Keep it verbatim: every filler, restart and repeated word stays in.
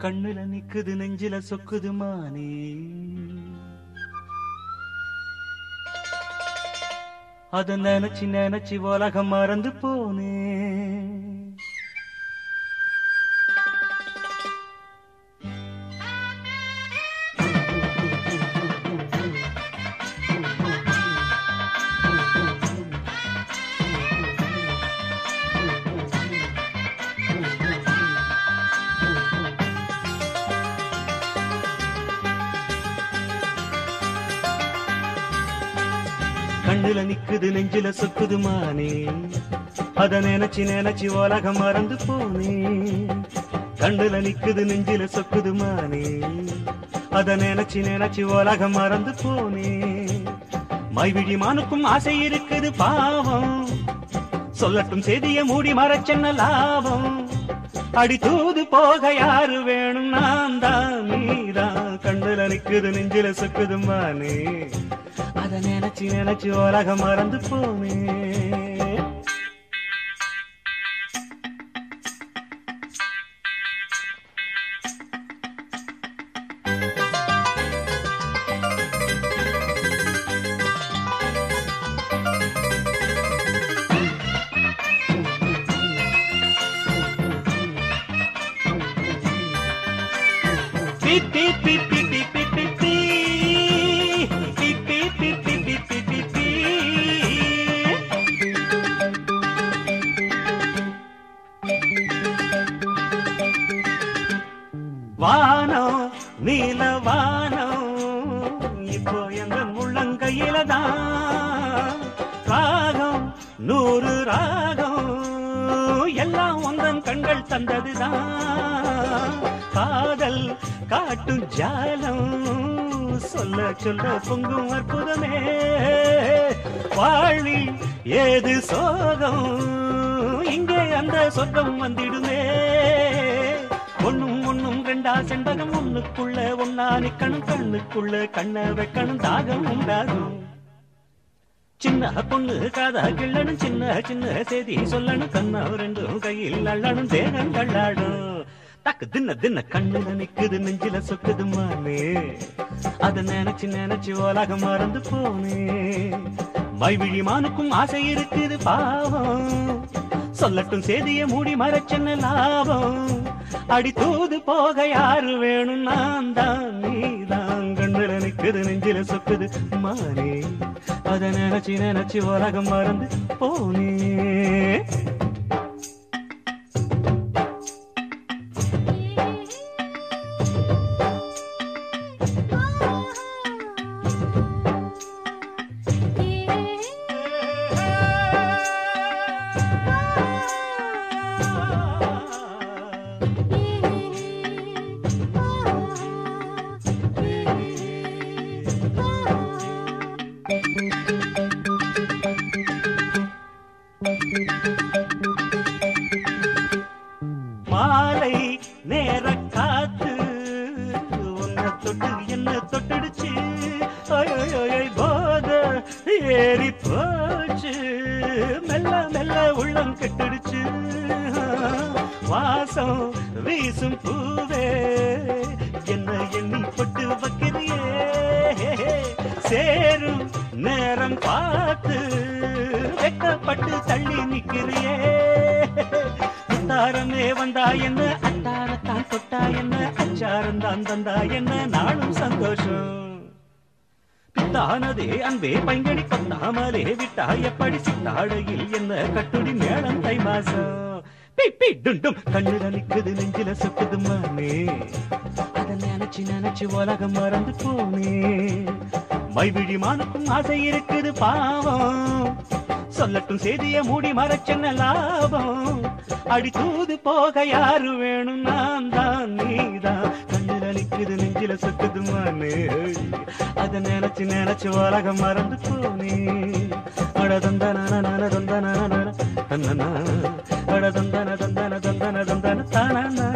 கண்ணுல நிக்குது நெஞ்சில சொக்குது மானே, அத நினைச்சு நினைச்சு உலகம் மறந்து போனே. கண்ணுல நிக்குது நெஞ்சில சொக்குது மானே, அத நினைச்சு நினைச்சு உலகம் மறந்து போனே. கண்ணுல நிக்குது நெஞ்சில சொக்குது மானே, அத நினைச்சு நினைச்சு உலகம் மறந்து போனே. மைவிழி மானுக்கும் ஆசை இருக்குது பாவம், சொல்லட்டும் செய்திய மூடி மறைச்சென்ன லாபம். அடி தூது போக யாரு வேணும், நான் தான் நீதான். கண்ணுல நிக்குது நெஞ்சில சொக்குது மானே, அத நினைச்சு நினைச்சு உலகம் மறந்து போனே. பி பி பி பி பி பி பி பி வானம் நீல வானம் இப்போ எங்க முள்ளங்கையில தான். ராகம் நூறு ராகம் எல்லாம் உந்தன் கண்கள் தந்ததுதான். காதல் காட்டும் ஜாலம் சொல்ல சொல்ல பொங்கும் அற்புதமே. வாழ்வில் ஏது சோகம், இங்கே அந்த சொர்க்கம் வந்திடுமே. ஒன்னும் ஒன்னும் ரெண்டா செண்பகம், ஒண்ணுக்குள்ள ஒன்னா நிக்கணும். கண்ணுக்குள்ள கண்ண வைக்கணும், தாகம் உண்டாகும். சின்ன பொண்ணு காதா கிள்ளணும், சின்ன சின்ன செய்தி சொல்லணும். கண்ணா ரெண்டும் கையில் அள்ளணும், தேகம் கள்ளாடும். தக்கு தின்ன தின்ன கண்ணுல நிக்குது நெஞ்சில சொக்குது மானே, அத நினைச்சு நினைச்சு உலகம் மறந்து போனே. மைவிழி மானுக்கும் ஆசை இருக்குது பாவம், சொல்லட்டும் செய்திய மூடி மறைச்சென்ன லாபம். அடி தூது போக யாரு வேணும், நான் தான் நீதான். கண்ணுல நிக்குது நெஞ்சில சொக்குது மானே, அத நினைச்சு நினைச்சு உலகம் மறந்து போனே. மாலை நேர காத்து உன்னை தொட்டு என்ன தொட்டுடுச்சு. போத ஏறி போச்சு, மெல்ல மெல்ல உள்ளம் கெட்டுடுச்சு. வாசம் வீசும் பூவே என்ன எண்ணி பொட்டு வைக்கிறியே. சேரும் நேரம் பார்த்து வெக்கப்பட்டு தள்ளி நிக்கிறியே. தாரமே வந்தா என்ன, அட்டாரத்தான் தொட்டா என்ன, அச்சாரம் தான் தந்தா என்ன, நாளும் சந்தோஷம். பித்தானதே அன்பே பைங்கடி கொத்தாமலே விட்டா எப்படி, சித்தாடையில் என்ன கட்டுடி மேளம் தை மாசம். பிப்பி டுண்டும் கண்ணுல நிக்குது நெஞ்சில சொக்குது மானே, அத நினைச்சு நினைச்சு உலகம் மறந்து போனே. மைவிழி மானுக்கும் ஆசை இருக்குது பாவம், சொல்லட்டும் செய்திய மூடி மறைச்சென்ன லாபம். அடி தூது போக யாரு வேணும், நான் தான் நீதான். கண்ணுல நிக்குது நெஞ்சில சொக்குது மானே, அத நினைச்சு நினைச்சு உலகம் மறந்து போனே. அடதந்தன தந்தன தந்தன தந்தன தந்தன தந்தன தானா.